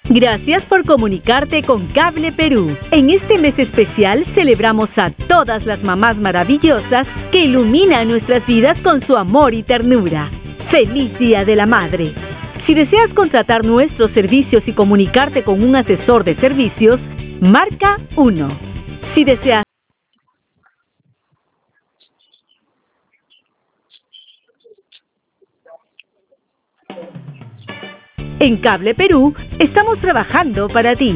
Gracias por comunicarte con Cable Perú. En este mes especial celebramos a todas las mamás maravillosas que iluminan nuestras vidas con su amor y ternura. ¡Feliz Día de la Madre! Si deseas contratar nuestros servicios y comunicarte con un asesor de servicios, marca 1. Si deseas En Cable Perú estamos trabajando para ti.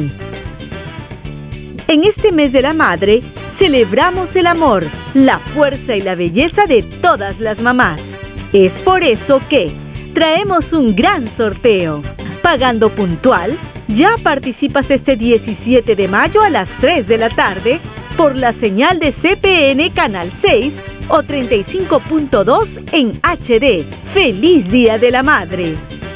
En este mes de la madre, celebramos el amor, la fuerza y la belleza de todas las mamás. Es por eso que traemos un gran sorteo. Pagando puntual, ya participas este 17 de mayo a las 3 de la tarde por la señal de CPN Canal 6 o 35.2 en HD. ¡Feliz Día de la Madre!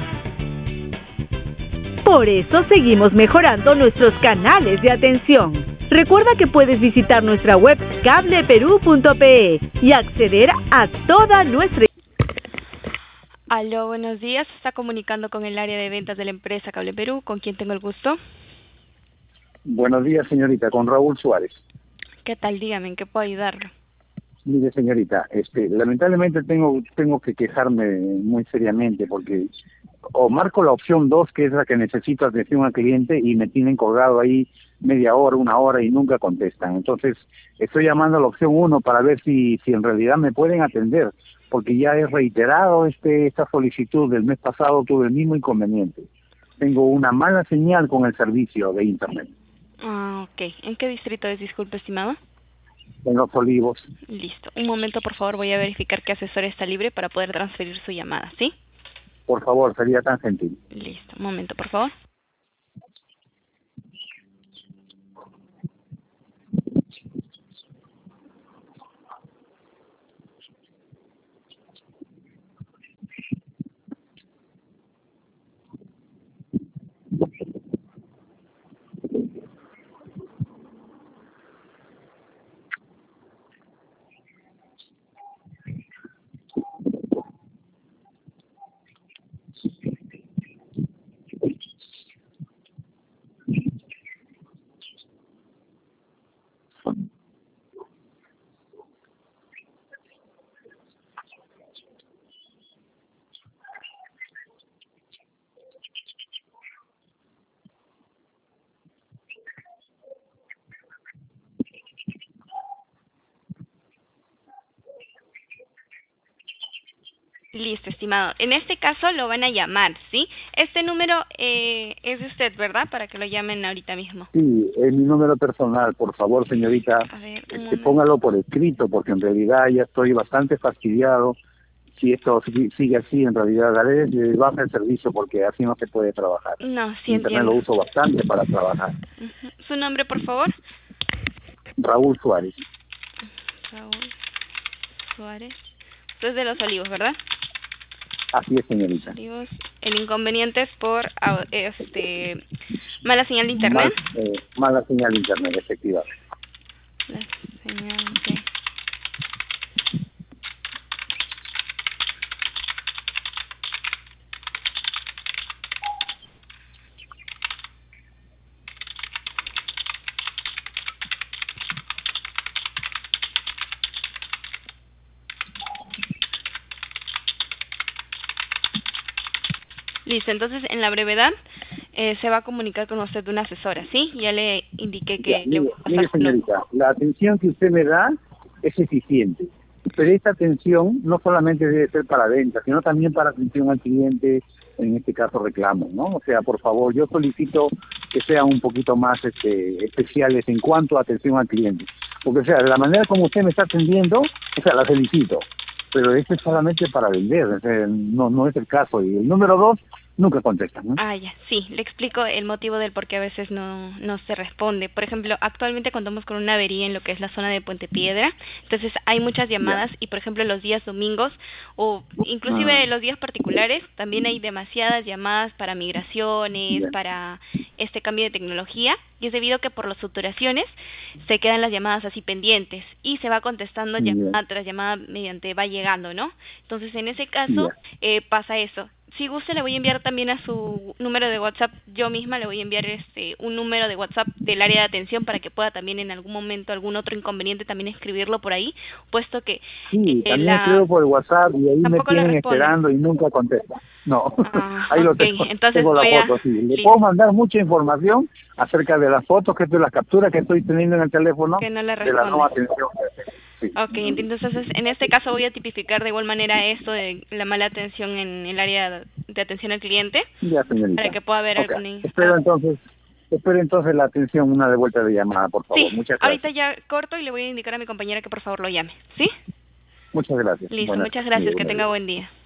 Por eso seguimos mejorando nuestros canales de atención. Recuerda que puedes visitar nuestra web cableperú.pe y acceder a toda nuestra... Aló, buenos días. Se está comunicando con el área de ventas de la empresa Cable Perú. ¿Con quién tengo el gusto? Buenos días, señorita, con Raúl Suárez. ¿Qué tal? Dígame, ¿en qué puedo ayudarlo? Mire, señorita, lamentablemente tengo que quejarme muy seriamente porque o marco la opción 2, que es la que necesito atención al cliente, y me tienen colgado ahí media hora, una hora y nunca contestan. Entonces, estoy llamando a la opción 1 para ver si en realidad me pueden atender, porque ya he reiterado esta solicitud. Del mes pasado tuve el mismo inconveniente. Tengo una mala señal con el servicio de Internet. Ah, ok. ¿En qué distrito es, disculpe, estimado? En Los Olivos. Listo. Un momento, por favor, voy a verificar qué asesor está libre para poder transferir su llamada, ¿sí? Por favor, sería tan gentil. Listo. Un momento, por favor. Listo, estimado. En este caso lo van a llamar, ¿sí? Este número es de usted, ¿verdad? Para que lo llamen ahorita mismo. Sí, es mi número personal. Por favor, señorita, A ver, un momento. póngalo por escrito, porque en realidad ya estoy bastante fastidiado. Si esto sigue así, en realidad daré de baja el servicio, porque así no se puede trabajar. No, sí Internet entiendo. lo uso bastante para trabajar. Ujú. ¿Su nombre, por favor? Raúl Suárez. Raúl Suárez. Usted es de Los Olivos, ¿verdad? Así es, señorita. Olivos. El inconveniente es por mala señal de internet. Mala señal de Internet, efectivamente. La señal de... Listo, entonces en la brevedad se va a comunicar con usted una asesora, ¿sí? Ya le indiqué que Ya, mire, señorita, la atención que usted me da es eficiente, pero esta atención no solamente debe ser para ventas, sino también para atención al cliente, en este caso reclamos, ¿no? O sea, por favor, yo solicito que sean un poquito más especiales en cuanto a atención al cliente, porque, o sea, de la manera como usted me está atendiendo, o sea, la felicito, pero esto es solamente para vender, o sea, no es el caso. Y el número 2 nunca contestan, ¿no? Ah, ya, sí, le explico el motivo del por qué a veces no se responde. Por ejemplo, actualmente contamos con una avería en lo que es la zona de Puente Piedra, entonces hay muchas llamadas y, por ejemplo, los días domingos o inclusive los días particulares también hay demasiadas llamadas para migraciones, para este cambio de tecnología, y es debido a que por las saturaciones se quedan las llamadas así pendientes y se va contestando llamada tras llamada mediante va llegando, ¿no? Entonces, en ese caso pasa eso. si gusta le voy a enviar también a su número de WhatsApp, yo misma le voy a enviar un número de WhatsApp del área de atención para que pueda también en algún momento, algún otro inconveniente también escribirlo por ahí, puesto que sí, también escribo por el WhatsApp y ahí me tienen esperando y nunca contesta. No, ahí lo tengo, entonces tengo la foto, sí. Le puedo mandar mucha información acerca de las fotos, las capturas que estoy teniendo en el teléfono que no le de la nueva atención. Sí. Ok, entonces en este caso voy a tipificar de igual manera esto de la mala atención en el área de atención al cliente. Ya, señorita. Para que pueda haber alguna... Espero entonces la atención, una de vuelta de llamada, por favor. Sí, muchas gracias. Ahorita ya corto y le voy a indicar a mi compañera que por favor lo llame, ¿sí? Muchas gracias. Listo, muchas gracias, que tenga buen día.